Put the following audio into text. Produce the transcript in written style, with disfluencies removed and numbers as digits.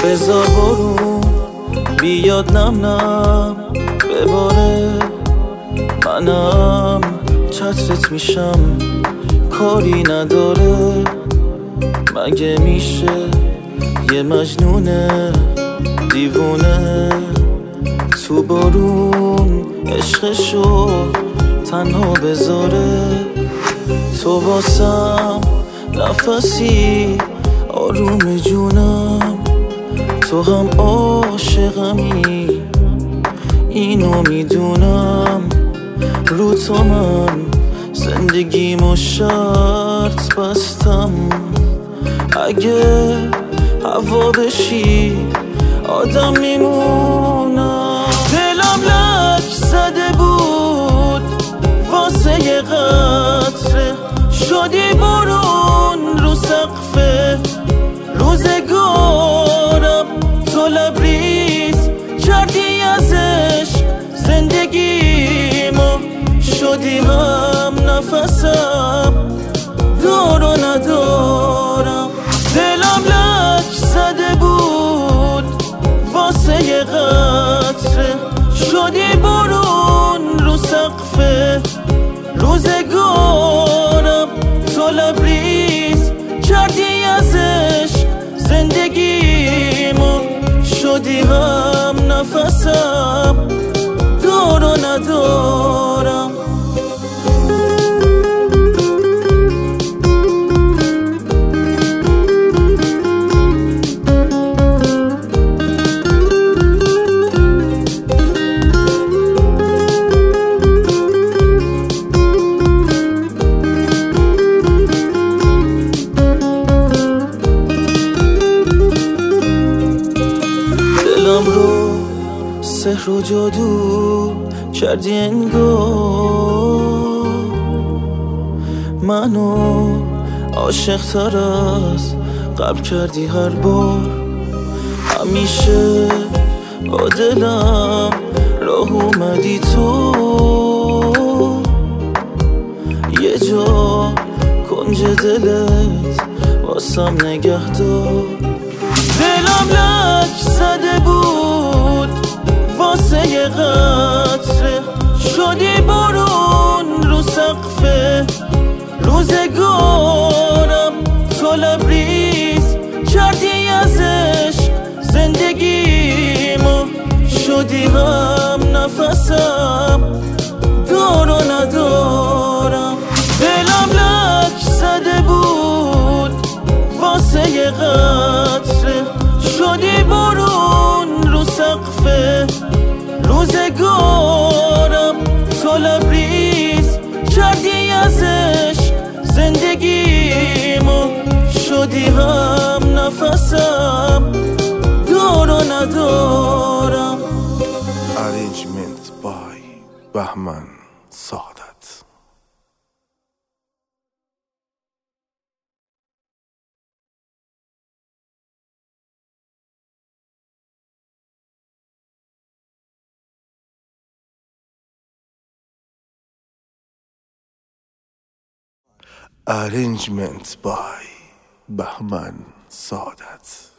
بذار برون بیاد نم نم بباره، منم چترت میشم کاری نداره. مگه میشه یه مجنون دیوونه تو بارون عشقشو تنها بذاره؟ تو واسم نفسی آروم جونم، تو هم عاشقمی اینو میدونم. رو تو من زندگیمو شرط بستم، اگه هوا بشی آدم میمونم. دلم لک زده بود واسه یه قطره، شدی بارون رو سقف روزگارم. تو لبریز کردی از عشق زندگیمو، شدی هم نفسم دار و ندارم. دلم لک زده بود واسه یه قطره، شدی بارون رو سقف روزگارم. تو لبریز کردی از عشق زندگیمو، شدی هم نفسم دار و ندارم. دلم رو سحر و جادو کردی انگار، منو عاشق تر از قبل کردی هر بار. همیشه با دلم راه اومدی تو، یه جا کنج دلت واسم نگه دار. دلم لک زده بود واسه یه قطره، شدی بارون رو سقف روزگارم. تو لبریز کردی از عشق زندگیمو، شدی هم نفسم دار و ندارم. دلم لک زده بود واسه یه قطره، شدی بارون رو سقف روزگارم. تو لبریز کردی از عشق زندگیمو، شدی هم نفسم دار و ندارم. Arrangement by بهمن سعادت. Arrangement by بهمن سعادت.